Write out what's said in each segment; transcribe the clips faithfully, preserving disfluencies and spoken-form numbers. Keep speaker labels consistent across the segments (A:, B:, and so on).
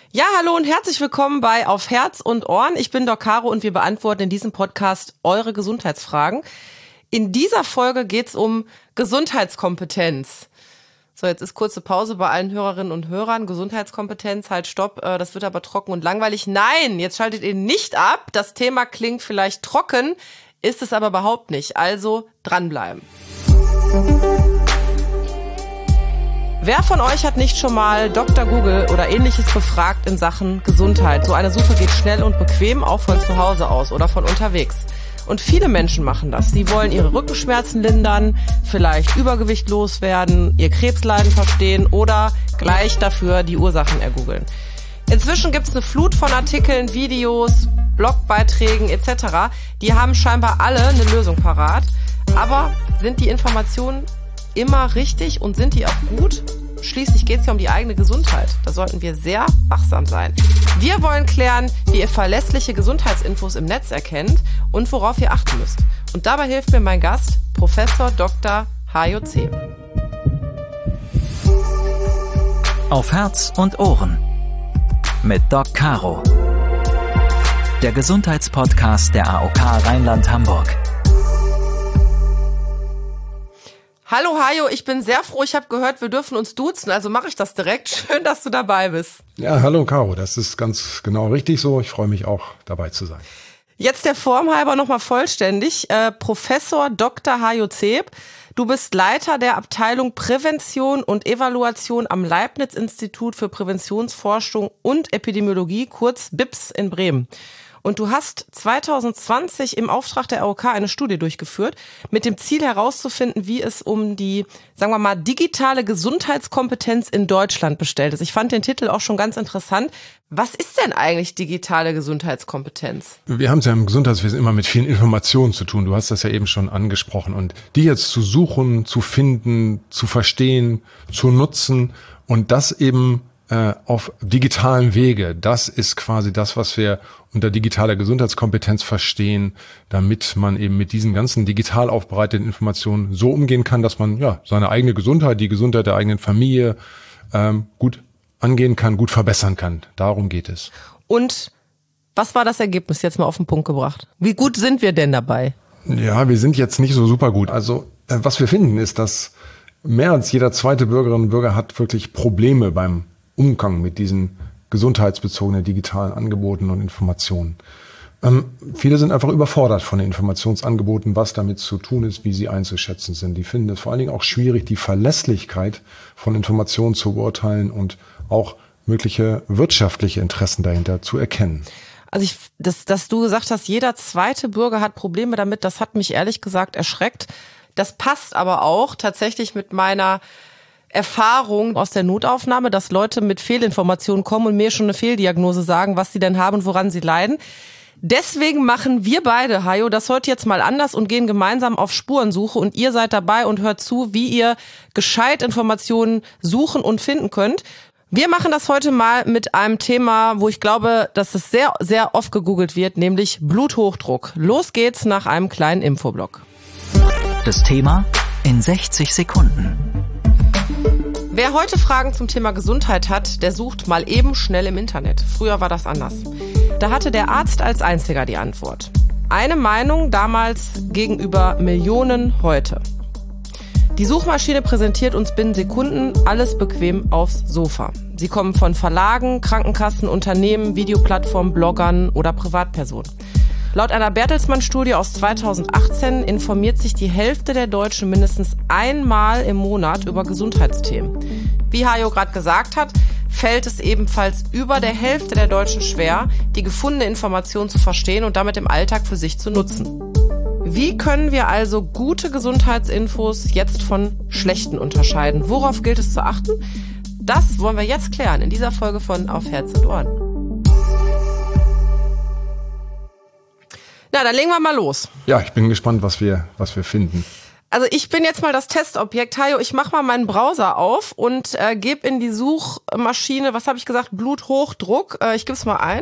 A: Ja, hallo und herzlich willkommen bei Auf Herz und Ohren. Ich bin Doc Caro und wir beantworten in diesem Podcast eure Gesundheitsfragen. In dieser Folge geht's um Gesundheitskompetenz. So, jetzt ist kurze Pause bei allen Hörerinnen und Hörern. Gesundheitskompetenz, halt stopp, das wird aber trocken und langweilig. Nein, jetzt schaltet ihr nicht ab. Das Thema klingt vielleicht trocken, ist es aber überhaupt nicht. Also dranbleiben. Wer von euch hat nicht schon mal Doktor Google oder ähnliches befragt in Sachen Gesundheit? So eine Suche geht schnell und bequem, auch von zu Hause aus oder von unterwegs. Und viele Menschen machen das. Sie wollen ihre Rückenschmerzen lindern, vielleicht Übergewicht loswerden, ihr Krebsleiden verstehen oder gleich dafür die Ursachen ergoogeln. Inzwischen gibt es eine Flut von Artikeln, Videos, Blogbeiträgen et cetera. Die haben scheinbar alle eine Lösung parat. Aber sind die Informationen immer richtig und sind die auch gut? Schließlich geht es ja um die eigene Gesundheit. Da sollten wir sehr wachsam sein. Wir wollen klären, wie ihr verlässliche Gesundheitsinfos im Netz erkennt und worauf ihr achten müsst. Und dabei hilft mir mein Gast, Professor Doktor Hajo Zeb.
B: Auf Herz und Ohren mit Doc Caro. Der Gesundheitspodcast der A O K Rheinland-Hamburg.
A: Hallo Hajo, ich bin sehr froh, ich habe gehört, wir dürfen uns duzen, also mache ich das direkt. Schön, dass du dabei bist.
C: Ja, hallo Caro, das ist ganz genau richtig so. Ich freue mich auch, dabei zu sein.
A: Jetzt der Form halber nochmal vollständig. Äh, Professor Doktor Hajo Zeb, du bist Leiter der Abteilung Prävention und Evaluation am Leibniz-Institut für Präventionsforschung und Epidemiologie, kurz B I P S in Bremen. Und du hast zwanzig zwanzig im Auftrag der A O K eine Studie durchgeführt, mit dem Ziel herauszufinden, wie es um die, sagen wir mal, digitale Gesundheitskompetenz in Deutschland bestellt ist. Ich fand den Titel auch schon ganz interessant. Was ist denn eigentlich digitale Gesundheitskompetenz?
C: Wir haben es ja im Gesundheitswesen immer mit vielen Informationen zu tun. Du hast das ja eben schon angesprochen. Und die jetzt zu suchen, zu finden, zu verstehen, zu nutzen und das eben auf digitalem Wege. Das ist quasi das, was wir unter digitaler Gesundheitskompetenz verstehen, damit man eben mit diesen ganzen digital aufbereiteten Informationen so umgehen kann, dass man ja seine eigene Gesundheit, die Gesundheit der eigenen Familie ähm, gut angehen kann, gut verbessern kann. Darum geht es.
A: Und was war das Ergebnis jetzt mal auf den Punkt gebracht? Wie gut sind wir denn dabei?
C: Ja, wir sind jetzt nicht so super gut. Also äh, was wir finden ist, dass mehr als jeder zweite Bürgerin und Bürger hat wirklich Probleme beim Umgang mit diesen gesundheitsbezogenen digitalen Angeboten und Informationen. Ähm, viele sind einfach überfordert von den Informationsangeboten, was damit zu tun ist, wie sie einzuschätzen sind. Die finden es vor allen Dingen auch schwierig, die Verlässlichkeit von Informationen zu beurteilen und auch mögliche wirtschaftliche Interessen dahinter zu erkennen.
A: Also ich, das, dass du gesagt hast, jeder zweite Bürger hat Probleme damit, das hat mich ehrlich gesagt erschreckt. Das passt aber auch tatsächlich mit meiner Erfahrung aus der Notaufnahme, dass Leute mit Fehlinformationen kommen und mir schon eine Fehldiagnose sagen, was sie denn haben und woran sie leiden. Deswegen machen wir beide, Hajo, das heute jetzt mal anders und gehen gemeinsam auf Spurensuche und ihr seid dabei und hört zu, wie ihr gescheit Informationen suchen und finden könnt. Wir machen das heute mal mit einem Thema, wo ich glaube, dass es sehr, sehr oft gegoogelt wird, nämlich Bluthochdruck. Los geht's nach einem kleinen Infoblock.
B: Das Thema in sechzig Sekunden.
A: Wer heute Fragen zum Thema Gesundheit hat, der sucht mal eben schnell im Internet. Früher war das anders. Da hatte der Arzt als einziger die Antwort. Eine Meinung damals gegenüber Millionen heute. Die Suchmaschine präsentiert uns binnen Sekunden alles bequem aufs Sofa. Sie kommen von Verlagen, Krankenkassen, Unternehmen, Videoplattformen, Bloggern oder Privatpersonen. Laut einer Bertelsmann-Studie aus zweitausendachtzehn informiert sich die Hälfte der Deutschen mindestens einmal im Monat über Gesundheitsthemen. Wie Hajo gerade gesagt hat, fällt es ebenfalls über der Hälfte der Deutschen schwer, die gefundene Information zu verstehen und damit im Alltag für sich zu nutzen. Wie können wir also gute Gesundheitsinfos jetzt von schlechten unterscheiden? Worauf gilt es zu achten? Das wollen wir jetzt klären in dieser Folge von Auf Herz und Ohren. Na, dann legen wir mal los.
C: Ja, ich bin gespannt, was wir, was wir finden.
A: Also ich bin jetzt mal das Testobjekt. Hajo, ich mache mal meinen Browser auf und äh, gebe in die Suchmaschine, was habe ich gesagt, Bluthochdruck. Äh, ich gebe es mal ein.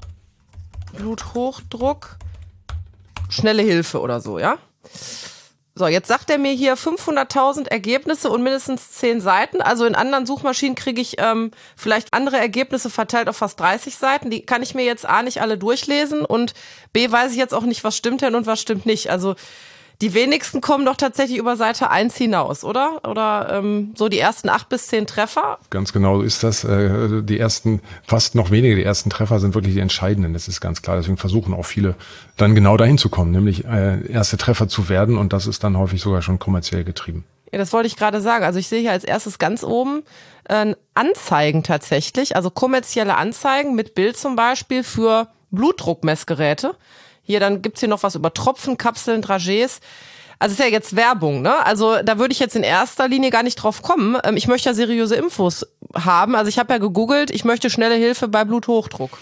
A: Bluthochdruck, schnelle Hilfe oder so, ja? So, jetzt sagt er mir hier fünfhunderttausend Ergebnisse und mindestens zehn Seiten. Also in anderen Suchmaschinen kriege ich ähm, vielleicht andere Ergebnisse verteilt auf fast dreißig Seiten. Die kann ich mir jetzt A nicht alle durchlesen und B weiß ich jetzt auch nicht, was stimmt denn und was stimmt nicht. Also die wenigsten kommen doch tatsächlich über Seite eins hinaus, oder? Oder ähm, so die ersten acht bis zehn Treffer?
C: Ganz genau so ist das. Äh, die ersten, fast noch wenige, die ersten Treffer sind wirklich die entscheidenden. Das ist ganz klar. Deswegen versuchen auch viele dann genau dahin zu kommen, nämlich äh, erste Treffer zu werden. Und das ist dann häufig sogar schon kommerziell getrieben.
A: Ja, das wollte ich gerade sagen. Also ich sehe hier als erstes ganz oben äh, Anzeigen tatsächlich, also kommerzielle Anzeigen mit Bild zum Beispiel für Blutdruckmessgeräte. Hier, dann gibt's hier noch was über Tropfen, Kapseln, Dragees. Also ist ja jetzt Werbung, ne? Also da würde ich jetzt in erster Linie gar nicht drauf kommen. Ich möchte ja seriöse Infos haben. Also ich habe ja gegoogelt, ich möchte schnelle Hilfe bei Bluthochdruck.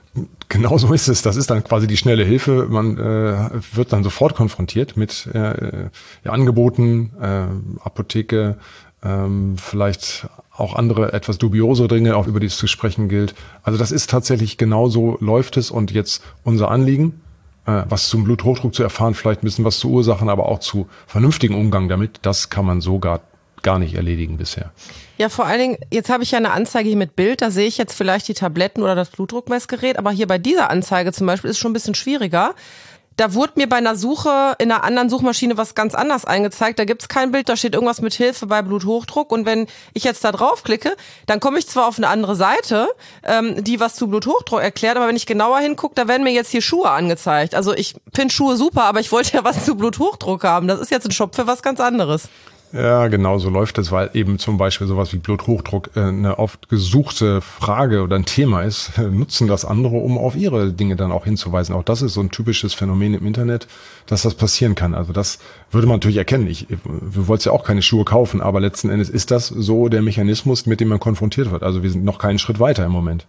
C: Genau so ist es. Das ist dann quasi die schnelle Hilfe. Man äh, wird dann sofort konfrontiert mit äh, ja, Angeboten, äh, Apotheke, ähm, vielleicht auch andere etwas dubiose Dinge, auch über die es zu sprechen gilt. Also das ist tatsächlich genau so läuft es. Und jetzt unser Anliegen, was zum Bluthochdruck zu erfahren, vielleicht ein bisschen was zu Ursachen, aber auch zu vernünftigen Umgang damit, das kann man so gar, gar nicht erledigen bisher.
A: Ja, vor allen Dingen, jetzt habe ich ja eine Anzeige hier mit Bild, da sehe ich jetzt vielleicht die Tabletten oder das Blutdruckmessgerät, aber hier bei dieser Anzeige zum Beispiel ist es schon ein bisschen schwieriger. Da wurde mir bei einer Suche in einer anderen Suchmaschine was ganz anderes eingezeigt. Da gibt's kein Bild, da steht irgendwas mit Hilfe bei Bluthochdruck. Und wenn ich jetzt da draufklicke, dann komme ich zwar auf eine andere Seite, ähm, die was zu Bluthochdruck erklärt, aber wenn ich genauer hingucke, da werden mir jetzt hier Schuhe angezeigt. Also ich finde Schuhe super, aber ich wollte ja was zu Bluthochdruck haben. Das ist jetzt ein Shop für was ganz anderes.
C: Ja, genau so läuft es, weil eben zum Beispiel sowas wie Bluthochdruck äh, eine oft gesuchte Frage oder ein Thema ist, äh, nutzen das andere, um auf ihre Dinge dann auch hinzuweisen. Auch das ist so ein typisches Phänomen im Internet, dass das passieren kann. Also das würde man natürlich erkennen. Ich, du wolltest ja auch keine Schuhe kaufen, aber letzten Endes ist das so der Mechanismus, mit dem man konfrontiert wird. Also wir sind noch keinen Schritt weiter im Moment.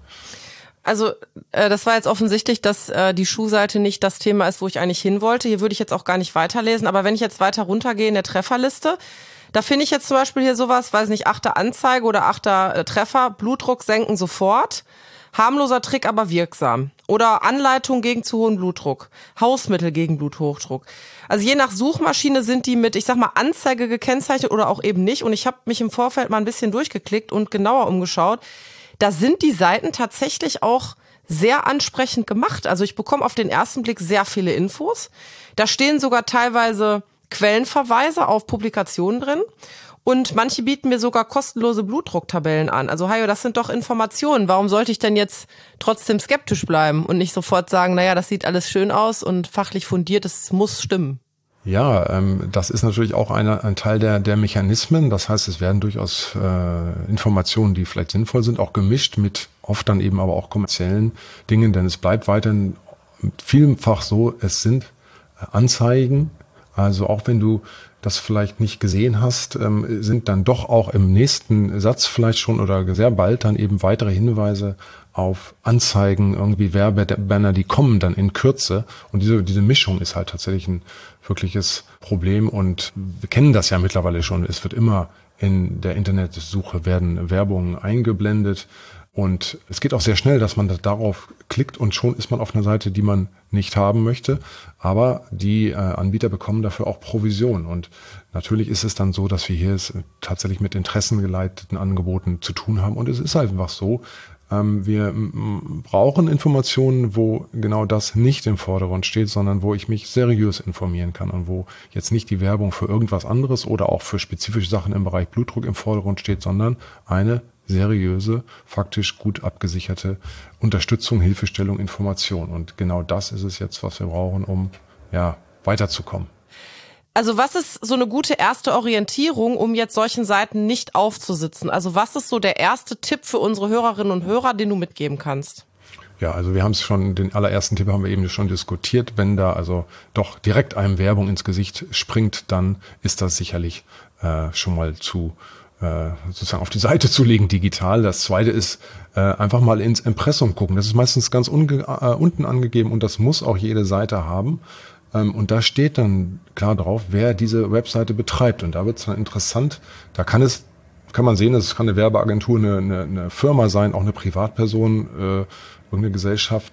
A: Also äh, das war jetzt offensichtlich, dass äh, die Schuhseite nicht das Thema ist, wo ich eigentlich hin wollte. Hier würde ich jetzt auch gar nicht weiterlesen. Aber wenn ich jetzt weiter runtergehe in der Trefferliste, da finde ich jetzt zum Beispiel hier sowas, weiß nicht, achter Anzeige oder achter äh, Treffer, Blutdruck senken sofort, harmloser Trick, aber wirksam. Oder Anleitung gegen zu hohen Blutdruck, Hausmittel gegen Bluthochdruck. Also je nach Suchmaschine sind die mit, ich sag mal, Anzeige gekennzeichnet oder auch eben nicht. Und ich habe mich im Vorfeld mal ein bisschen durchgeklickt und genauer umgeschaut. Da sind die Seiten tatsächlich auch sehr ansprechend gemacht. Also ich bekomme auf den ersten Blick sehr viele Infos. Da stehen sogar teilweise Quellenverweise auf Publikationen drin. Und manche bieten mir sogar kostenlose Blutdrucktabellen an. Also Hajo, das sind doch Informationen. Warum sollte ich denn jetzt trotzdem skeptisch bleiben und nicht sofort sagen, naja, das sieht alles schön aus und fachlich fundiert, es muss stimmen?
C: Ja, ähm, das ist natürlich auch eine, ein Teil der, der Mechanismen. Das heißt, es werden durchaus äh, Informationen, die vielleicht sinnvoll sind, auch gemischt mit oft dann eben aber auch kommerziellen Dingen. Denn es bleibt weiterhin vielfach so, es sind Anzeigen. Also auch wenn du das vielleicht nicht gesehen hast, ähm, sind dann doch auch im nächsten Satz vielleicht schon oder sehr bald dann eben weitere Hinweise auf Anzeigen, irgendwie Werbebanner, die kommen dann in Kürze. Und diese, diese Mischung ist halt tatsächlich ein wirkliches Problem. Und wir kennen das ja mittlerweile schon. Es wird immer in der Internetsuche werden Werbungen eingeblendet. Und es geht auch sehr schnell, dass man darauf klickt und schon ist man auf einer Seite, die man nicht haben möchte. Aber die äh, Anbieter bekommen dafür auch Provision. Und natürlich ist es dann so, dass wir hier es tatsächlich mit interessengeleiteten Angeboten zu tun haben. Und es ist halt einfach so, ähm, wir m- brauchen Informationen, wo genau das nicht im Vordergrund steht, sondern wo ich mich seriös informieren kann und wo jetzt nicht die Werbung für irgendwas anderes oder auch für spezifische Sachen im Bereich Blutdruck im Vordergrund steht, sondern eine seriöse, faktisch gut abgesicherte Unterstützung, Hilfestellung, Information. Und genau das ist es jetzt, was wir brauchen, um ja weiterzukommen.
A: Also was ist so eine gute erste Orientierung, um jetzt solchen Seiten nicht aufzusitzen? Also was ist so der erste Tipp für unsere Hörerinnen und Hörer, den du mitgeben kannst?
C: Ja, also wir haben es schon, den allerersten Tipp haben wir eben schon diskutiert. Wenn da also doch direkt einem Werbung ins Gesicht springt, dann ist das sicherlich äh, schon mal zu sozusagen auf die Seite zu legen, digital. Das zweite ist, äh, einfach mal ins Impressum gucken. Das ist meistens ganz unge- äh, unten angegeben und das muss auch jede Seite haben. Ähm, und da steht dann klar drauf, wer diese Webseite betreibt. Und da wird es dann interessant. Da kann es, kann man sehen, es kann eine Werbeagentur, eine, eine, eine Firma sein, auch eine Privatperson, äh, irgendeine Gesellschaft.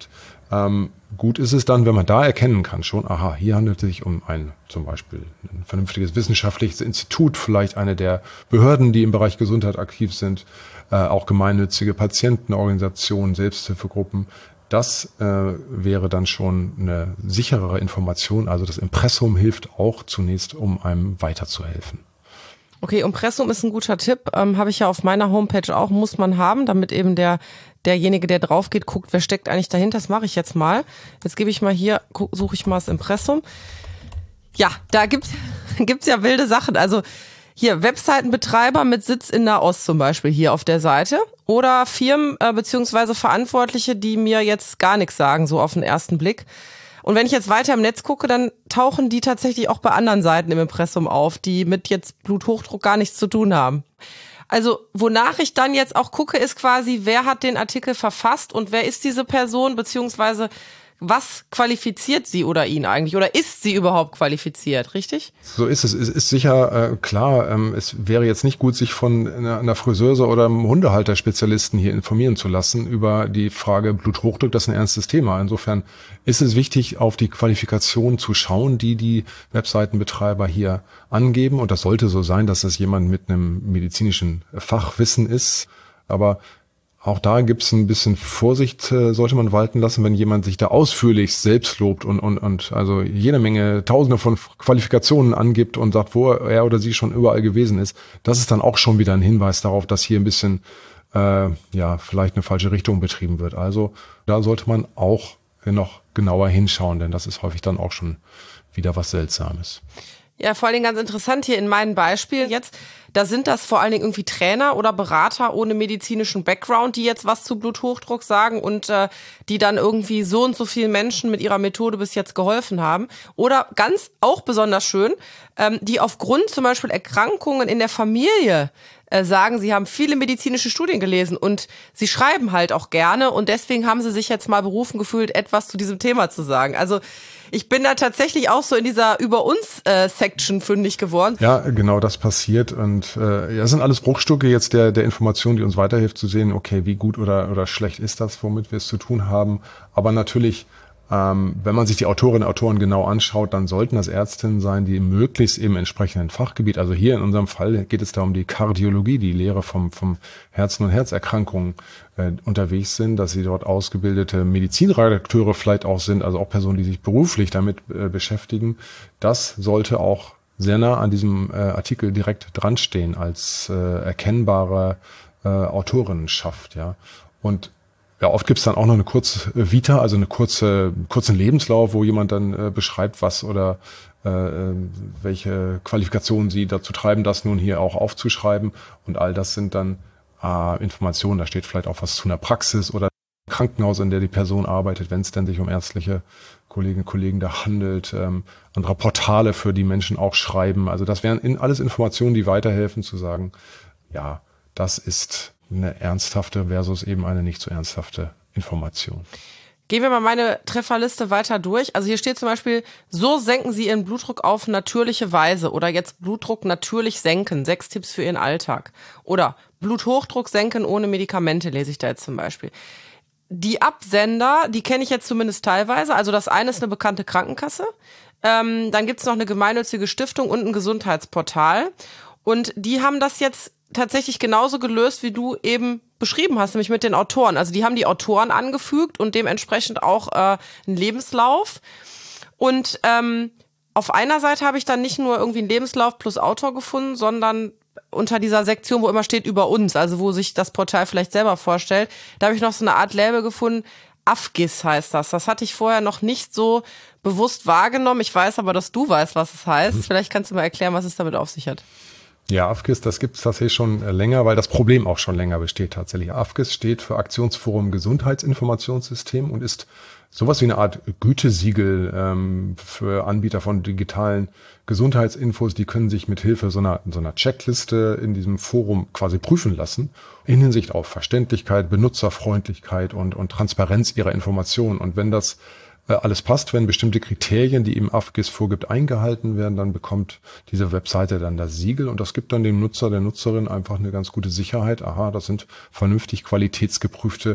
C: Ähm, gut ist es dann, wenn man da erkennen kann schon, aha, hier handelt es sich um ein zum Beispiel ein vernünftiges wissenschaftliches Institut, vielleicht eine der Behörden, die im Bereich Gesundheit aktiv sind, äh, auch gemeinnützige Patientenorganisationen, Selbsthilfegruppen. Das äh, wäre dann schon eine sicherere Information. Also das Impressum hilft auch zunächst, um einem weiterzuhelfen.
A: Okay, Impressum ist ein guter Tipp. Ähm, habe ich ja auf meiner Homepage auch, muss man haben, damit eben der derjenige, der drauf geht, guckt, wer steckt eigentlich dahinter. Das mache ich jetzt mal. Jetzt gebe ich mal hier, suche ich mal das Impressum. Ja, da gibt gibt's ja wilde Sachen. Also hier Webseitenbetreiber mit Sitz in Nahost zum Beispiel hier auf der Seite oder Firmen äh, beziehungsweise Verantwortliche, die mir jetzt gar nichts sagen, so auf den ersten Blick. Und wenn ich jetzt weiter im Netz gucke, dann tauchen die tatsächlich auch bei anderen Seiten im Impressum auf, die mit jetzt Bluthochdruck gar nichts zu tun haben. Also wonach ich dann jetzt auch gucke, ist quasi, wer hat den Artikel verfasst und wer ist diese Person, beziehungsweise was qualifiziert sie oder ihn eigentlich? Oder ist sie überhaupt qualifiziert, richtig?
C: So ist es. Es ist sicher äh, klar, ähm, es wäre jetzt nicht gut, sich von einer, einer Friseuse oder einem Hundehalterspezialisten hier informieren zu lassen über die Frage Bluthochdruck. Das ist ein ernstes Thema. Insofern ist es wichtig, auf die Qualifikation zu schauen, die die Webseitenbetreiber hier angeben. Und das sollte so sein, dass das jemand mit einem medizinischen Fachwissen ist. Aber auch da gibt's ein bisschen Vorsicht, äh, sollte man walten lassen, wenn jemand sich da ausführlich selbst lobt und, und, und also jede Menge Tausende von Qualifikationen angibt und sagt, wo er oder sie schon überall gewesen ist. Das ist dann auch schon wieder ein Hinweis darauf, dass hier ein bisschen, äh, ja, vielleicht eine falsche Richtung betrieben wird. Also da sollte man auch noch genauer hinschauen, denn das ist häufig dann auch schon wieder was Seltsames.
A: Ja, vor allen Dingen ganz interessant hier in meinen Beispielen jetzt, da sind das vor allen Dingen irgendwie Trainer oder Berater ohne medizinischen Background, die jetzt was zu Bluthochdruck sagen und äh, die dann irgendwie so und so vielen Menschen mit ihrer Methode bis jetzt geholfen haben. Oder ganz auch besonders schön, ähm, die aufgrund zum Beispiel Erkrankungen in der Familie äh, sagen, sie haben viele medizinische Studien gelesen und sie schreiben halt auch gerne und deswegen haben sie sich jetzt mal berufen gefühlt, etwas zu diesem Thema zu sagen. Also ich bin da tatsächlich auch so in dieser Über-uns-Section fündig geworden.
C: Ja, genau, das passiert und äh, das sind alles Bruchstücke jetzt der der Information, die uns weiterhilft zu sehen, okay, wie gut oder oder schlecht ist das, womit wir es zu tun haben. Aber natürlich, ähm, wenn man sich die Autorinnen und Autoren genau anschaut, dann sollten das Ärztinnen sein, die möglichst im entsprechenden Fachgebiet, also hier in unserem Fall geht es da um die Kardiologie, die Lehre vom vom Herzen- und Herzerkrankungen äh, unterwegs sind, dass sie dort ausgebildete Medizinredakteure vielleicht auch sind, also auch Personen, die sich beruflich damit äh, beschäftigen. Das sollte auch sehr nah an diesem äh, Artikel direkt dran stehen als äh, erkennbare äh, Autorinnenschaft, ja. Und ja, oft gibt's dann auch noch eine kurze Vita, also eine kurze kurzen Lebenslauf, wo jemand dann äh, beschreibt, was oder äh, welche Qualifikationen sie dazu treiben, das nun hier auch aufzuschreiben. Und all das sind dann äh, Informationen. Da steht vielleicht auch was zu einer Praxis oder Krankenhaus, in der die Person arbeitet, wenn es denn sich um ärztliche Kolleginnen und Kollegen da handelt, ähm, andere Portale, für die Menschen auch schreiben. Also das wären in, alles Informationen, die weiterhelfen zu sagen, ja, das ist eine ernsthafte versus eben eine nicht so ernsthafte Information.
A: Gehen wir mal meine Trefferliste weiter durch. Also hier steht zum Beispiel, so senken Sie Ihren Blutdruck auf natürliche Weise oder jetzt Blutdruck natürlich senken, sechs Tipps für Ihren Alltag. Oder Bluthochdruck senken ohne Medikamente, lese ich da jetzt zum Beispiel. Die Absender, die kenne ich jetzt zumindest teilweise. Also das eine ist eine bekannte Krankenkasse. Ähm, dann gibt's noch eine gemeinnützige Stiftung und ein Gesundheitsportal. Und die haben das jetzt tatsächlich genauso gelöst, wie du eben beschrieben hast, nämlich mit den Autoren. Also die haben die Autoren angefügt und dementsprechend auch äh, einen Lebenslauf. Und ähm, auf einer Seite habe ich dann nicht nur irgendwie einen Lebenslauf plus Autor gefunden, sondern unter dieser Sektion, wo immer steht über uns, also wo sich das Portal vielleicht selber vorstellt, da habe ich noch so eine Art Label gefunden. A F G I S heißt das. Das hatte ich vorher noch nicht so bewusst wahrgenommen. Ich weiß aber, dass du weißt, was es heißt. Vielleicht kannst du mal erklären, was es damit auf sich hat.
C: Ja, A F G I S, das gibt es tatsächlich schon länger, weil das Problem auch schon länger besteht tatsächlich. A F G I S steht für Aktionsforum Gesundheitsinformationssystem und ist sowas wie eine Art Gütesiegel ähm, für Anbieter von digitalen Gesundheitsinfos. Die können sich mit Hilfe so einer, so einer Checkliste in diesem Forum quasi prüfen lassen in Hinsicht auf Verständlichkeit, Benutzerfreundlichkeit und, und Transparenz ihrer Informationen. Und wenn das alles passt, wenn bestimmte Kriterien, die eben A F G I S vorgibt, eingehalten werden, dann bekommt diese Webseite dann das Siegel und das gibt dann dem Nutzer, der Nutzerin einfach eine ganz gute Sicherheit. Aha, das sind vernünftig qualitätsgeprüfte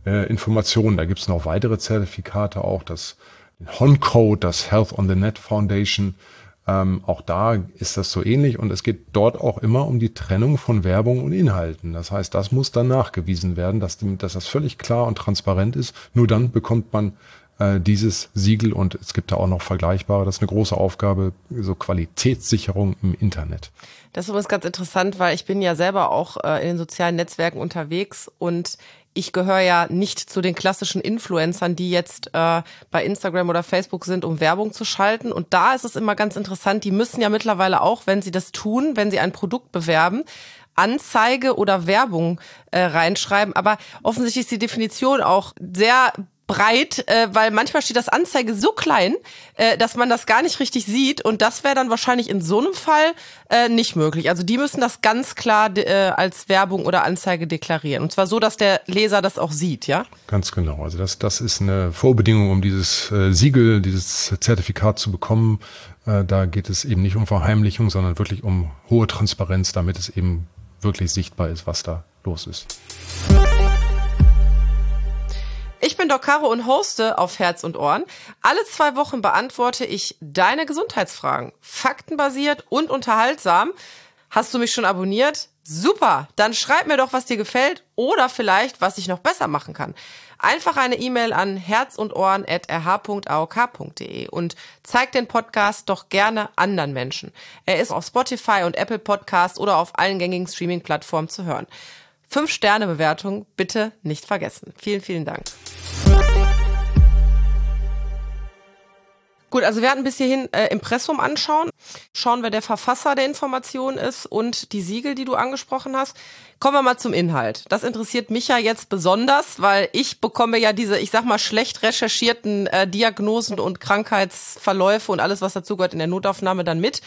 C: äh, Informationen. Da gibt es noch weitere Zertifikate, auch das H O N Code, das Health on the Net Foundation. Ähm, auch da ist das so ähnlich und es geht dort auch immer um die Trennung von Werbung und Inhalten. Das heißt, das muss dann nachgewiesen werden, dass, dass das völlig klar und transparent ist. Nur dann bekommt man äh, dieses Siegel und es gibt da auch noch vergleichbare. Das ist eine große Aufgabe, so Qualitätssicherung im Internet.
A: Das ist übrigens ganz interessant, weil ich bin ja selber auch äh, in den sozialen Netzwerken unterwegs und ich gehöre ja nicht zu den klassischen Influencern, die jetzt äh, bei Instagram oder Facebook sind, um Werbung zu schalten. Und da ist es immer ganz interessant, die müssen ja mittlerweile auch, wenn sie das tun, wenn sie ein Produkt bewerben, Anzeige oder Werbung äh, reinschreiben. Aber offensichtlich ist die Definition auch sehr breit, äh, weil manchmal steht das Anzeige so klein, äh, dass man das gar nicht richtig sieht und das wäre dann wahrscheinlich in so einem Fall äh, nicht möglich. Also die müssen das ganz klar de- äh, als Werbung oder Anzeige deklarieren und zwar so, dass der Leser das auch sieht, ja?
C: Ganz genau. Also das, das ist eine Vorbedingung, um dieses äh, Siegel, dieses Zertifikat zu bekommen. Äh, da geht es eben nicht um Verheimlichung, sondern wirklich um hohe Transparenz, damit es eben wirklich sichtbar ist, was da los ist.
A: Ich bin Doc Caro und hoste auf Herz und Ohren. Alle zwei Wochen beantworte ich deine Gesundheitsfragen. Faktenbasiert und unterhaltsam. Hast du mich schon abonniert? Super! Dann schreib mir doch, was dir gefällt oder vielleicht, was ich noch besser machen kann. Einfach eine E-Mail an herz und ohren at r h punkt a o k punkt d e und zeig den Podcast doch gerne anderen Menschen. Er ist auf Spotify und Apple Podcasts oder auf allen gängigen Streaming-Plattformen zu hören. Fünf-Sterne-Bewertung bitte nicht vergessen. Vielen, vielen Dank. Gut, also wir hatten bis hierhin äh, Impressum anschauen. Schauen, wer der Verfasser der Information ist und die Siegel, die du angesprochen hast. Kommen wir mal zum Inhalt. Das interessiert mich ja jetzt besonders, weil ich bekomme ja diese, ich sag mal, schlecht recherchierten äh, Diagnosen und Krankheitsverläufe und alles, was dazugehört in der Notaufnahme dann mit.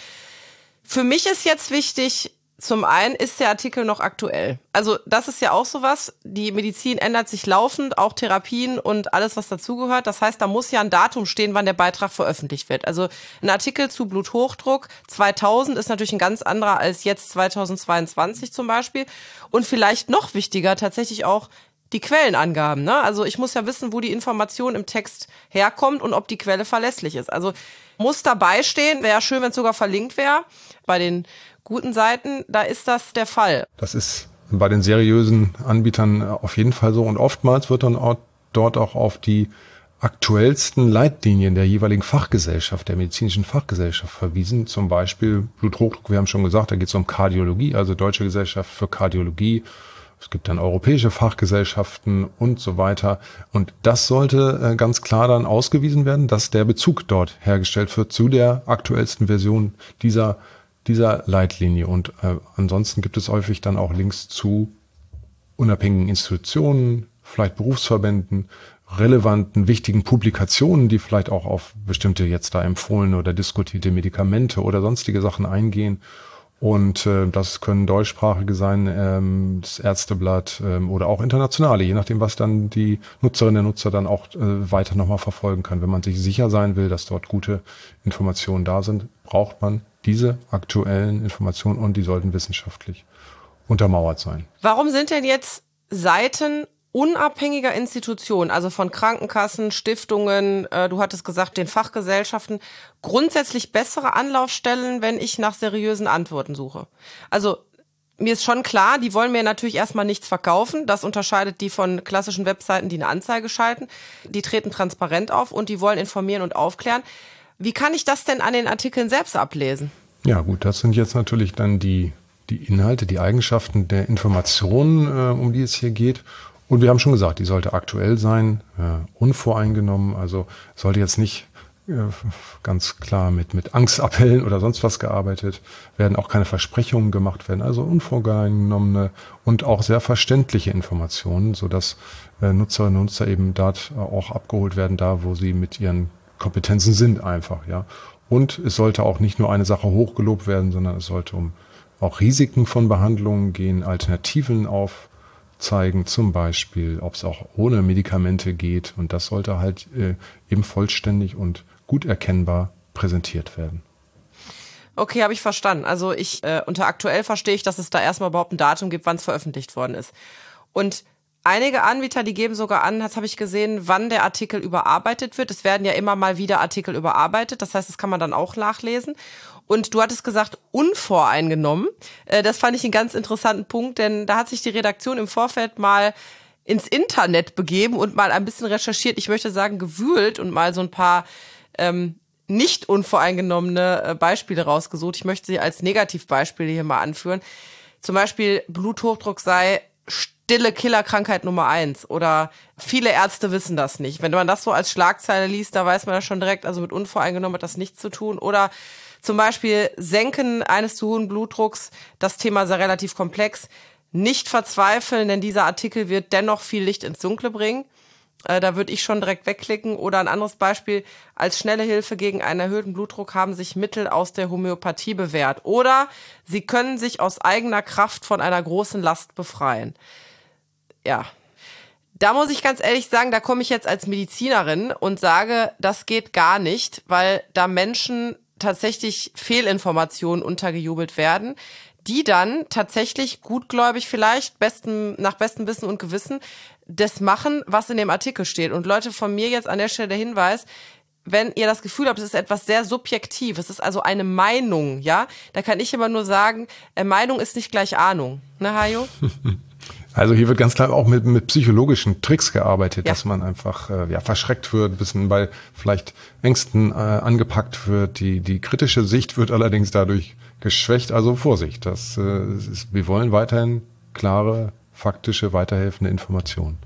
A: Für mich ist jetzt wichtig, zum einen ist der Artikel noch aktuell. Also das ist ja auch sowas, die Medizin ändert sich laufend, auch Therapien und alles, was dazugehört. Das heißt, da muss ja ein Datum stehen, wann der Beitrag veröffentlicht wird. Also ein Artikel zu Bluthochdruck zweitausend ist natürlich ein ganz anderer als jetzt zweitausendzweiundzwanzig zum Beispiel. Und vielleicht noch wichtiger tatsächlich auch die Quellenangaben. Ne? Also ich muss ja wissen, wo die Information im Text herkommt und ob die Quelle verlässlich ist. Also muss dabei stehen, wäre ja schön, wenn es sogar verlinkt wäre. Bei den guten Seiten, da ist das der Fall.
C: Das ist bei den seriösen Anbietern auf jeden Fall so und oftmals wird dann auch dort auch auf die aktuellsten Leitlinien der jeweiligen Fachgesellschaft, der medizinischen Fachgesellschaft verwiesen. Zum Beispiel Bluthochdruck, wir haben schon gesagt, da geht es um Kardiologie, also Deutsche Gesellschaft für Kardiologie. Es gibt dann europäische Fachgesellschaften und so weiter. Und das sollte ganz klar dann ausgewiesen werden, dass der Bezug dort hergestellt wird zu der aktuellsten Version dieser dieser Leitlinie. Und äh, ansonsten gibt es häufig dann auch Links zu unabhängigen Institutionen, vielleicht Berufsverbänden, relevanten, wichtigen Publikationen, die vielleicht auch auf bestimmte jetzt da empfohlene oder diskutierte Medikamente oder sonstige Sachen eingehen. Und äh, das können deutschsprachige sein, ähm, das Ärzteblatt ähm, oder auch internationale, je nachdem, was dann die Nutzerinnen und Nutzer dann auch äh, weiter nochmal verfolgen kann. Wenn man sich sicher sein will, dass dort gute Informationen da sind, braucht man diese aktuellen Informationen und die sollten wissenschaftlich untermauert sein.
A: Warum sind denn jetzt Seiten unabhängiger Institutionen, also von Krankenkassen, Stiftungen, äh, du hattest gesagt, den Fachgesellschaften, grundsätzlich bessere Anlaufstellen, wenn ich nach seriösen Antworten suche? Also mir ist schon klar, die wollen mir natürlich erstmal nichts verkaufen. Das unterscheidet die von klassischen Webseiten, die eine Anzeige schalten. Die treten transparent auf und die wollen informieren und aufklären. Wie kann ich das denn an den Artikeln selbst ablesen?
C: Ja gut, das sind jetzt natürlich dann die, die Inhalte, die Eigenschaften der Informationen, äh, um die es hier geht. Und wir haben schon gesagt, die sollte aktuell sein, äh, unvoreingenommen. Also sollte jetzt nicht äh, ganz klar mit, mit Angstappellen oder sonst was gearbeitet werden, auch keine Versprechungen gemacht werden. Also unvoreingenommene und auch sehr verständliche Informationen, sodass äh, Nutzerinnen und Nutzer eben dort auch abgeholt werden, da wo sie mit ihren Kompetenzen sind einfach, ja. Und es sollte auch nicht nur eine Sache hochgelobt werden, sondern es sollte um auch Risiken von Behandlungen gehen, Alternativen aufzeigen, zum Beispiel, ob es auch ohne Medikamente geht. Und das sollte halt äh, eben vollständig und gut erkennbar präsentiert werden.
A: Okay, habe ich verstanden. Also ich äh, unter aktuell verstehe ich, dass es da erstmal überhaupt ein Datum gibt, wann es veröffentlicht worden ist. Und Einige Anbieter, die geben sogar an, das habe ich gesehen, wann der Artikel überarbeitet wird. Es werden ja immer mal wieder Artikel überarbeitet. Das heißt, das kann man dann auch nachlesen. Und du hattest gesagt, unvoreingenommen. Das fand ich einen ganz interessanten Punkt, denn da hat sich die Redaktion im Vorfeld mal ins Internet begeben und mal ein bisschen recherchiert. Ich möchte sagen, gewühlt und mal so ein paar ähm, nicht unvoreingenommene Beispiele rausgesucht. Ich möchte sie als Negativbeispiele hier mal anführen. Zum Beispiel Bluthochdruck sei stille Killerkrankheit Nummer eins oder viele Ärzte wissen das nicht. Wenn man das so als Schlagzeile liest, da weiß man ja schon direkt, also mit unvoreingenommen hat das nichts zu tun. Oder zum Beispiel Senken eines zu hohen Blutdrucks, das Thema sei relativ komplex. Nicht verzweifeln, denn dieser Artikel wird dennoch viel Licht ins Dunkle bringen. Äh, da würde ich schon direkt wegklicken. Oder ein anderes Beispiel, als schnelle Hilfe gegen einen erhöhten Blutdruck haben sich Mittel aus der Homöopathie bewährt. Oder sie können sich aus eigener Kraft von einer großen Last befreien. Ja, da muss ich ganz ehrlich sagen, da komme ich jetzt als Medizinerin und sage, das geht gar nicht, weil da Menschen tatsächlich Fehlinformationen untergejubelt werden, die dann tatsächlich gutgläubig vielleicht besten, nach bestem Wissen und Gewissen das machen, was in dem Artikel steht. Und Leute, von mir jetzt an der Stelle der Hinweis, wenn ihr das Gefühl habt, es ist etwas sehr subjektiv, es ist also eine Meinung, ja, da kann ich immer nur sagen, äh, Meinung ist nicht gleich Ahnung. Ne, Hajo?
C: Also hier wird ganz klar auch mit, mit psychologischen Tricks gearbeitet,
A: ja.
C: dass man einfach äh, ja, verschreckt wird, ein bisschen bei vielleicht Ängsten äh, angepackt wird. Die, die kritische Sicht wird allerdings dadurch geschwächt. Also Vorsicht, das, äh, ist, wir wollen weiterhin klare, faktische, weiterhelfende Informationen.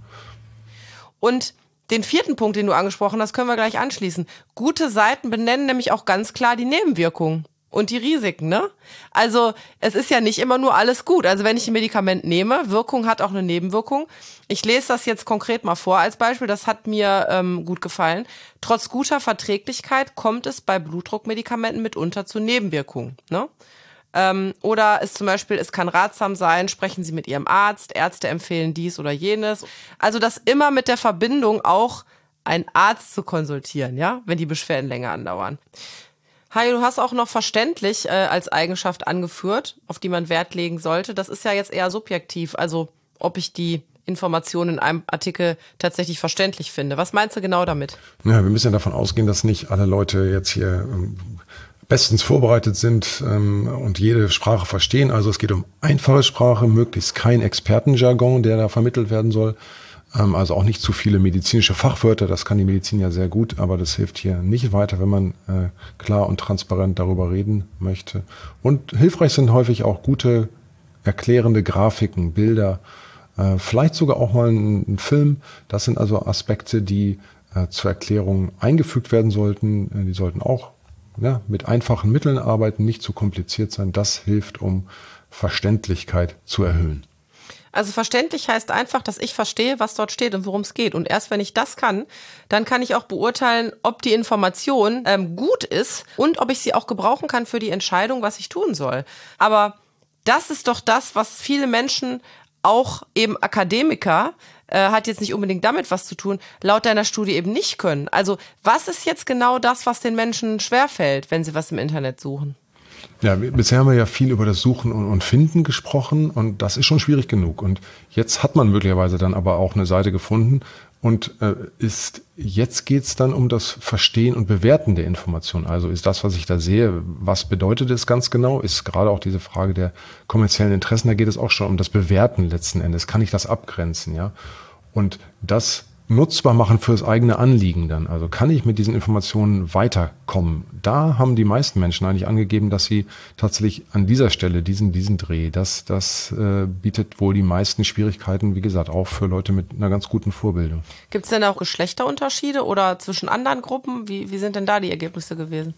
A: Und den vierten Punkt, den du angesprochen hast, können wir gleich anschließen. Gute Seiten benennen nämlich auch ganz klar die Nebenwirkungen und die Risiken, ne? Also es ist ja nicht immer nur alles gut. Also wenn ich ein Medikament nehme, Wirkung hat auch eine Nebenwirkung. Ich lese das jetzt konkret mal vor als Beispiel, das hat mir ähm, gut gefallen. Trotz guter Verträglichkeit kommt es bei Blutdruckmedikamenten mitunter zu Nebenwirkungen, ne? Ähm, oder es zum Beispiel, es kann ratsam sein, sprechen Sie mit Ihrem Arzt, Ärzte empfehlen dies oder jenes. Also das immer mit der Verbindung auch, einen Arzt zu konsultieren, ja, wenn die Beschwerden länger andauern. Hajo, du hast auch noch verständlich äh, als Eigenschaft angeführt, auf die man Wert legen sollte. Das ist ja jetzt eher subjektiv, also ob ich die Informationen in einem Artikel tatsächlich verständlich finde. Was meinst du genau damit?
C: Ja, wir müssen ja davon ausgehen, dass nicht alle Leute jetzt hier ähm, bestens vorbereitet sind ähm, und jede Sprache verstehen. Also es geht um einfache Sprache, möglichst kein Expertenjargon, der da vermittelt werden soll. Ähm, also auch nicht zu viele medizinische Fachwörter. Das kann die Medizin ja sehr gut, aber das hilft hier nicht weiter, wenn man äh, klar und transparent darüber reden möchte. Und hilfreich sind häufig auch gute, erklärende Grafiken, Bilder, äh, vielleicht sogar auch mal ein, ein Film. Das sind also Aspekte, die äh, zur Erklärung eingefügt werden sollten. Äh, die sollten auch ja, mit einfachen Mitteln arbeiten, nicht zu kompliziert sein. Das hilft, um Verständlichkeit zu erhöhen.
A: Also verständlich heißt einfach, dass ich verstehe, was dort steht und worum es geht. Und erst wenn ich das kann, dann kann ich auch beurteilen, ob die Information ähm, gut ist und ob ich sie auch gebrauchen kann für die Entscheidung, was ich tun soll. Aber das ist doch das, was viele Menschen, auch eben Akademiker, äh, hat jetzt nicht unbedingt damit was zu tun, laut deiner Studie eben nicht können. Also was ist jetzt genau das, was den Menschen schwerfällt, wenn sie was im Internet suchen?
C: Ja, bisher haben wir ja viel über das Suchen und Finden gesprochen und das ist schon schwierig genug. Und jetzt hat man möglicherweise dann aber auch eine Seite gefunden und äh, ist jetzt geht's dann um das Verstehen und Bewerten der Information. Also ist das, was ich da sehe, was bedeutet es ganz genau? Ist gerade auch diese Frage der kommerziellen Interessen, da geht es auch schon um das Bewerten letzten Endes. Kann ich das abgrenzen, ja? Und das nutzbar machen fürs eigene Anliegen dann. Also kann ich mit diesen Informationen weiterkommen? Da haben die meisten Menschen eigentlich angegeben, dass sie tatsächlich an dieser Stelle, diesen, diesen Dreh, das, das äh, bietet wohl die meisten Schwierigkeiten, wie gesagt, auch für Leute mit einer ganz guten Vorbildung. Gibt es denn auch Geschlechterunterschiede oder zwischen anderen Gruppen? Wie, wie sind denn da die Ergebnisse gewesen?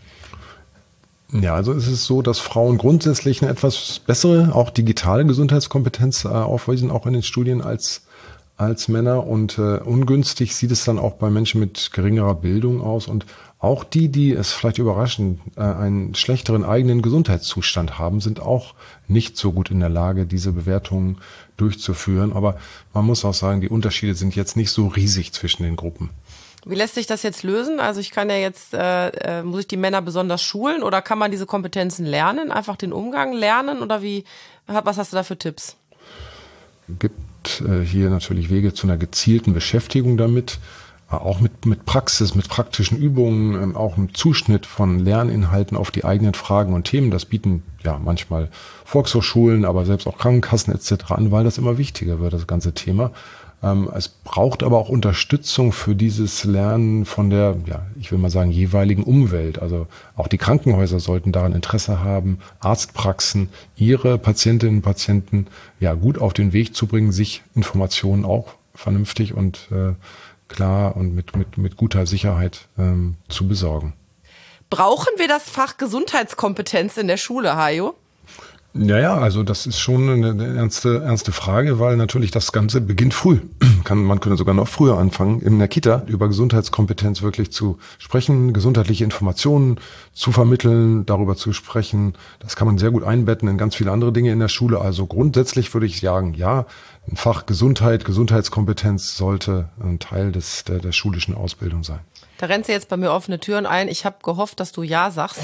C: Ja, also es ist so, dass Frauen grundsätzlich eine etwas bessere, auch digitale Gesundheitskompetenz äh, aufweisen, auch in den Studien als als Männer und äh, ungünstig sieht es dann auch bei Menschen mit geringerer Bildung aus und auch die, die es vielleicht überraschend äh, einen schlechteren eigenen Gesundheitszustand haben, sind auch nicht so gut in der Lage, diese Bewertungen durchzuführen. Aber man muss auch sagen, die Unterschiede sind jetzt nicht so riesig zwischen den Gruppen. Wie lässt sich das jetzt lösen? Also ich kann ja jetzt, äh, muss ich die Männer besonders schulen oder kann man diese Kompetenzen lernen, einfach den Umgang lernen oder wie? Was hast du da für Tipps? Gibt gibt äh, hier natürlich Wege zu einer gezielten Beschäftigung damit, äh, auch mit, mit Praxis, mit praktischen Übungen, äh, auch im Zuschnitt von Lerninhalten auf die eigenen Fragen und Themen. Das bieten ja manchmal Volkshochschulen, aber selbst auch Krankenkassen et cetera an, weil das immer wichtiger wird, das ganze Thema. Es braucht aber auch Unterstützung für dieses Lernen von der, ja, ich will mal sagen, jeweiligen Umwelt. Also auch die Krankenhäuser sollten daran Interesse haben, Arztpraxen, ihre Patientinnen und Patienten ja gut auf den Weg zu bringen, sich Informationen auch vernünftig und äh, klar und mit, mit, mit guter Sicherheit ähm, zu besorgen.
A: Brauchen wir das Fach Gesundheitskompetenz in der Schule, Hajo?
C: Ja, ja, also das ist schon eine ernste, ernste Frage, weil natürlich das Ganze beginnt früh. Kann, man könnte sogar noch früher anfangen, in der Kita über Gesundheitskompetenz wirklich zu sprechen, gesundheitliche Informationen zu vermitteln, darüber zu sprechen. Das kann man sehr gut einbetten in ganz viele andere Dinge in der Schule. Also grundsätzlich würde ich sagen, ja, ein Fach Gesundheit, Gesundheitskompetenz sollte ein Teil des, der, der schulischen Ausbildung sein.
A: Da rennst du jetzt bei mir offene Türen ein. Ich habe gehofft, dass du Ja sagst.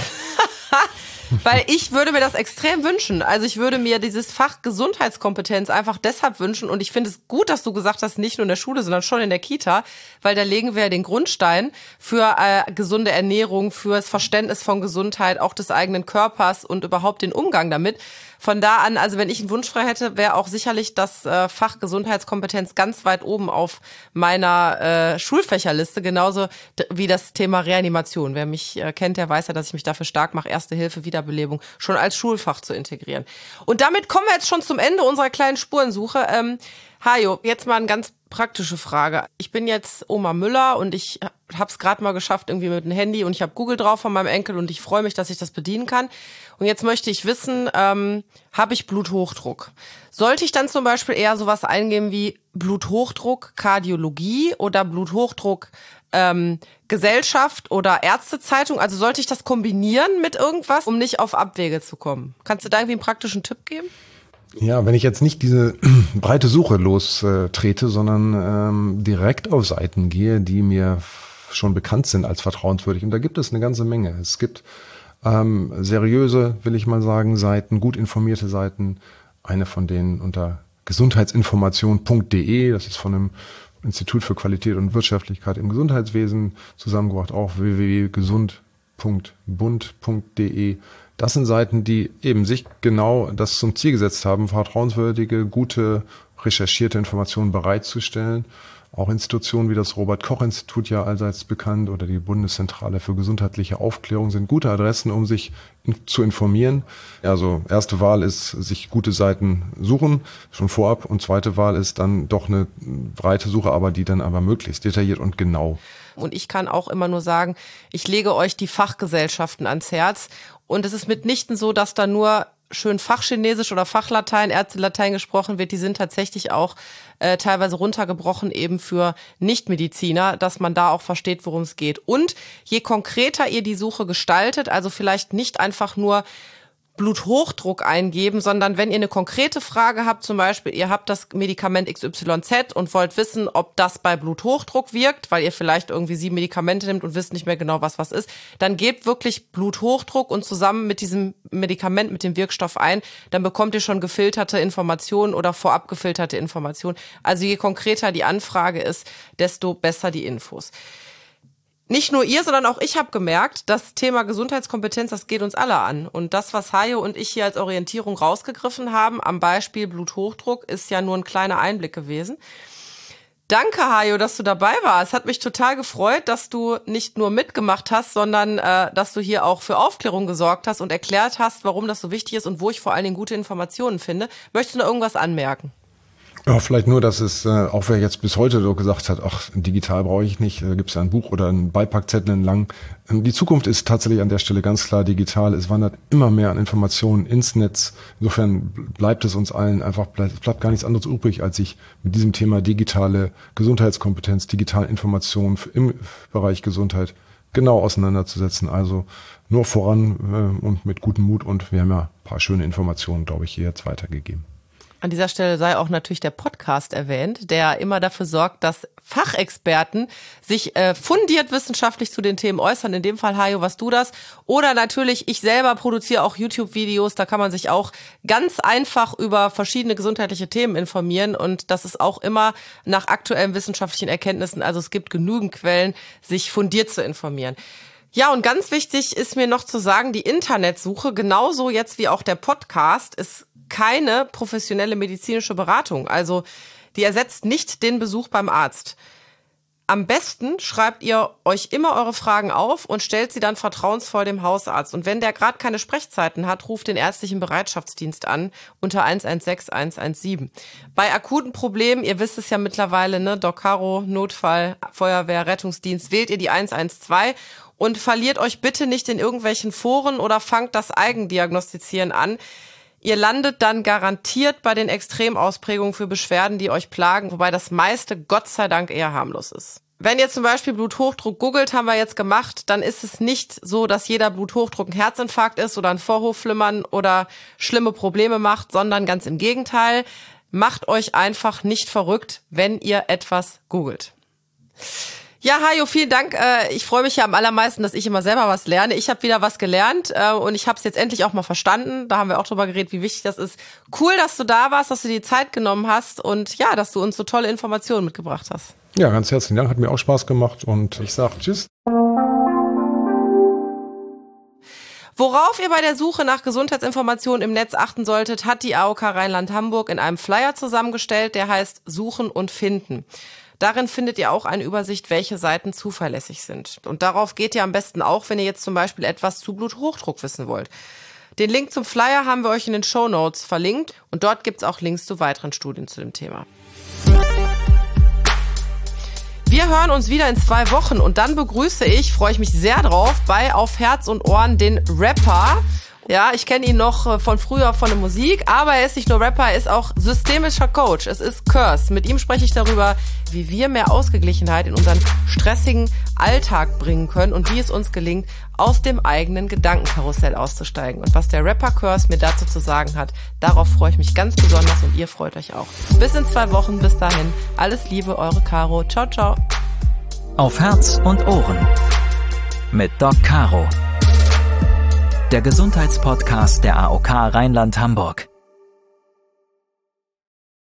A: Weil ich würde mir das extrem wünschen. Also ich würde mir dieses Fach Gesundheitskompetenz einfach deshalb wünschen. Und ich finde es gut, dass du gesagt hast, nicht nur in der Schule, sondern schon in der Kita. Weil da legen wir den Grundstein für äh, gesunde Ernährung, für das Verständnis von Gesundheit, auch des eigenen Körpers und überhaupt den Umgang damit. Von da an, also wenn ich einen Wunsch frei hätte, wäre auch sicherlich das äh, Fach Gesundheitskompetenz ganz weit oben auf meiner äh, Schulfächerliste, genauso d- wie das Thema Reanimation. Wer mich äh, kennt, der weiß ja, dass ich mich dafür stark mache, Erste Hilfe, Wiederbelebung schon als Schulfach zu integrieren. Und damit kommen wir jetzt schon zum Ende unserer kleinen Spurensuche. Ähm, Hajo, jetzt mal eine ganz praktische Frage. Ich bin jetzt Oma Müller und ich habe es gerade mal geschafft irgendwie mit dem Handy und ich habe Google drauf von meinem Enkel und ich freue mich, dass ich das bedienen kann. Und jetzt möchte ich wissen, ähm, habe ich Bluthochdruck? Sollte ich dann zum Beispiel eher sowas eingeben wie Bluthochdruck, Kardiologie oder Bluthochdruck, ähm, Gesellschaft oder Ärztezeitung? Also sollte ich das kombinieren mit irgendwas, um nicht auf Abwege zu kommen? Kannst du da irgendwie einen praktischen Tipp geben?
C: Ja, wenn ich jetzt nicht diese breite Suche lostrete, sondern ähm, direkt auf Seiten gehe, die mir schon bekannt sind als vertrauenswürdig. Und da gibt es eine ganze Menge. Es gibt ähm, seriöse, will ich mal sagen, Seiten, gut informierte Seiten. Eine von denen unter gesundheitsinformation punkt de, das ist von dem Institut für Qualität und Wirtschaftlichkeit im Gesundheitswesen zusammengebracht, auch w w w punkt gesund punkt bund punkt de. Das sind Seiten, die eben sich genau das zum Ziel gesetzt haben, vertrauenswürdige, gute, recherchierte Informationen bereitzustellen. Auch Institutionen wie das Robert-Koch-Institut, ja allseits bekannt, oder die Bundeszentrale für gesundheitliche Aufklärung sind gute Adressen, um sich in, zu informieren. Also erste Wahl ist, sich gute Seiten suchen, schon vorab. Und zweite Wahl ist dann doch eine breite Suche, aber die dann aber möglichst detailliert und genau.
A: Und ich kann auch immer nur sagen, ich lege euch die Fachgesellschaften ans Herz. Und es ist mitnichten so, dass da nur schön Fachchinesisch oder Fachlatein, Ärztelatein gesprochen wird. Die sind tatsächlich auch äh, teilweise runtergebrochen eben für Nichtmediziner, dass man da auch versteht, worum es geht. Und je konkreter ihr die Suche gestaltet, also vielleicht nicht einfach nur Bluthochdruck eingeben, sondern wenn ihr eine konkrete Frage habt, zum Beispiel, ihr habt das Medikament X Y Z und wollt wissen, ob das bei Bluthochdruck wirkt, weil ihr vielleicht irgendwie sieben Medikamente nimmt und wisst nicht mehr genau, was was ist, dann gebt wirklich Bluthochdruck und zusammen mit diesem Medikament, mit dem Wirkstoff ein, dann bekommt ihr schon gefilterte Informationen oder vorab gefilterte Informationen. Also je konkreter die Anfrage ist, desto besser die Infos. Nicht nur ihr, sondern auch ich habe gemerkt, das Thema Gesundheitskompetenz, das geht uns alle an. Und das, was Hajo und ich hier als Orientierung rausgegriffen haben, am Beispiel Bluthochdruck, ist ja nur ein kleiner Einblick gewesen. Danke, Hajo, dass du dabei warst. Es hat mich total gefreut, dass du nicht nur mitgemacht hast, sondern äh, dass du hier auch für Aufklärung gesorgt hast und erklärt hast, warum das so wichtig ist und wo ich vor allen Dingen gute Informationen finde. Möchtest du noch irgendwas anmerken?
C: Ja, vielleicht nur, dass es, äh, auch wer jetzt bis heute so gesagt hat, ach, digital brauche ich nicht, äh, gibt es ja ein Buch oder einen Beipackzettel entlang. Ähm, die Zukunft ist tatsächlich an der Stelle ganz klar digital. Es wandert immer mehr an Informationen ins Netz. Insofern bleibt es uns allen einfach, bleibt, bleibt gar nichts anderes übrig, als sich mit diesem Thema digitale Gesundheitskompetenz, digitale Informationen im Bereich Gesundheit genau auseinanderzusetzen. Also nur voran äh, und mit gutem Mut. Und wir haben ja ein paar schöne Informationen, glaube ich, hier jetzt weitergegeben.
A: An dieser Stelle sei auch natürlich der Podcast erwähnt, der immer dafür sorgt, dass Fachexperten sich äh, fundiert wissenschaftlich zu den Themen äußern. In dem Fall, Hajo, warst du das. Oder natürlich, ich selber produziere auch YouTube-Videos. Da kann man sich auch ganz einfach über verschiedene gesundheitliche Themen informieren. Und das ist auch immer nach aktuellen wissenschaftlichen Erkenntnissen. Also es gibt genügend Quellen, sich fundiert zu informieren. Ja, und ganz wichtig ist mir noch zu sagen, die Internetsuche, genauso jetzt wie auch der Podcast, ist keine professionelle medizinische Beratung. Also die ersetzt nicht den Besuch beim Arzt. Am besten schreibt ihr euch immer eure Fragen auf und stellt sie dann vertrauensvoll dem Hausarzt. Und wenn der gerade keine Sprechzeiten hat, ruft den ärztlichen Bereitschaftsdienst an unter eins eins sechs eins eins sieben. Bei akuten Problemen, ihr wisst es ja mittlerweile, ne, Doc Caro, Notfall, Feuerwehr, Rettungsdienst, wählt ihr die eins eins zwei und verliert euch bitte nicht in irgendwelchen Foren oder fangt das Eigendiagnostizieren an. Ihr landet dann garantiert bei den Extremausprägungen für Beschwerden, die euch plagen, wobei das meiste Gott sei Dank eher harmlos ist. Wenn ihr zum Beispiel Bluthochdruck googelt, haben wir jetzt gemacht, dann ist es nicht so, dass jeder Bluthochdruck ein Herzinfarkt ist oder ein Vorhofflimmern oder schlimme Probleme macht, sondern ganz im Gegenteil. Macht euch einfach nicht verrückt, wenn ihr etwas googelt. Ja, Hajo, vielen Dank. Ich freue mich ja am allermeisten, dass ich immer selber was lerne. Ich habe wieder was gelernt und ich habe es jetzt endlich auch mal verstanden. Da haben wir auch drüber geredet, wie wichtig das ist. Cool, dass du da warst, dass du dir die Zeit genommen hast und ja, dass du uns so tolle Informationen mitgebracht hast.
C: Ja, ganz herzlichen Dank. Hat mir auch Spaß gemacht und ich sage tschüss.
A: Worauf ihr bei der Suche nach Gesundheitsinformationen im Netz achten solltet, hat die A O K Rheinland-Hamburg in einem Flyer zusammengestellt, der heißt Suchen und Finden. Darin findet ihr auch eine Übersicht, welche Seiten zuverlässig sind. Und darauf geht ihr am besten auch, wenn ihr jetzt zum Beispiel etwas zu Bluthochdruck wissen wollt. Den Link zum Flyer haben wir euch in den Shownotes verlinkt und dort gibt's auch Links zu weiteren Studien zu dem Thema. Wir hören uns wieder in zwei Wochen und dann begrüße ich, freue ich mich sehr drauf, bei Auf Herz und Ohren den Rapper. Ja, ich kenne ihn noch von früher von der Musik, aber er ist nicht nur Rapper, er ist auch systemischer Coach. Es ist Curse. Mit ihm spreche ich darüber, wie wir mehr Ausgeglichenheit in unseren stressigen Alltag bringen können und wie es uns gelingt, aus dem eigenen Gedankenkarussell auszusteigen. Und was der Rapper Curse mir dazu zu sagen hat, darauf freue ich mich ganz besonders und ihr freut euch auch. Bis in zwei Wochen, bis dahin. Alles Liebe, eure Caro. Ciao, ciao.
B: Auf Herz und Ohren mit Doc Caro. Der Gesundheitspodcast der A O K Rheinland-Hamburg.